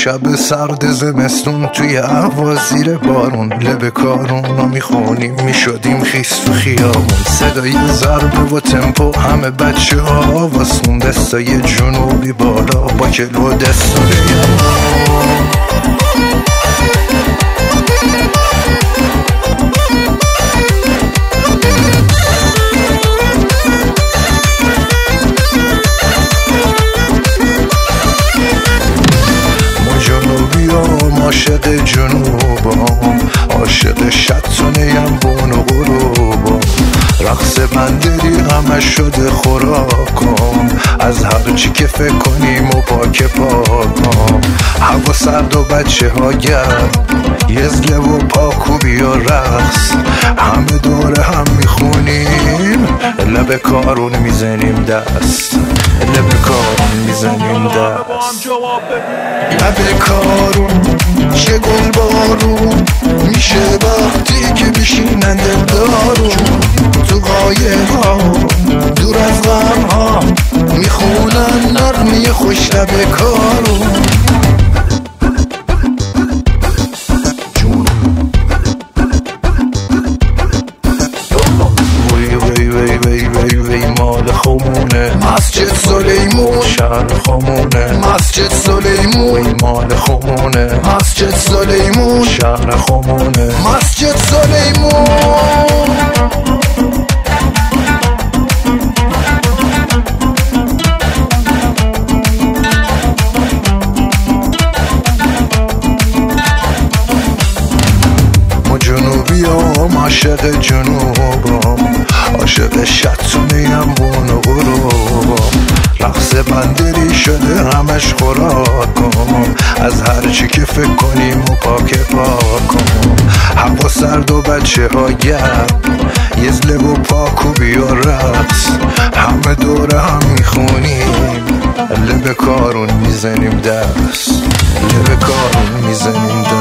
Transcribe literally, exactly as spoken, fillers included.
شب سرد زمستون توی هوا زیر بارون لب کارون میخونیم میشدیم خیس تو خیابون. صدای ضربه و تمپو همه بچه ها واسون دستای جنوبی بالا با کلو دستای عاشق جنوبم، عاشق شطونیم بون و غروبم. رقص بندری همه شده خوراکم، از هر چی که فکر کنیم و پاک پاکم. هوا سرد و بچه ها گرد، یزله و پاکوبی و رقص، همه دوره هم میخونیم، لب کارون میزنیم دست، لب کارون میزنیم دست. لب کارون چه گل بارون میشه وقتی که بشینن دلدارون، تو قایه ها دور از غم ها میخونن نغمه خوش لب کارون. مال خمونه مسجد سلیمون، شهر خمونه مسجد سلیمون، مال خمونه مسجد سلیمون، شهر خمونه مسجد سلیمون. ما جنوبی هم عاشق جنوبم، عاشق شطونیم بون و غروبم. رقص بندری شده همش خوراکم، از هر چی که فکر کنیم و پاک پاکم. هوا سرد و بچه ها گرم، یزله و پاکوبی و رقص، همه دوره هم میخونیم، لب کارون میزنیم دست، لب کارون میزنیم دست.